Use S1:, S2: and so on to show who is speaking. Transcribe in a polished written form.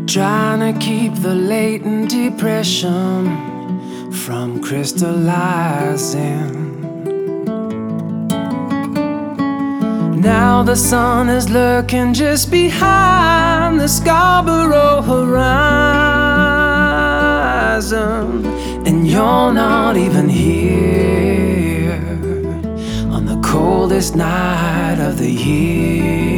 S1: Trying to keep the latent depression from crystallizing. Now the sun is lurking just behind the Scarborough horizon, and you're not even here on the coldest night of the year.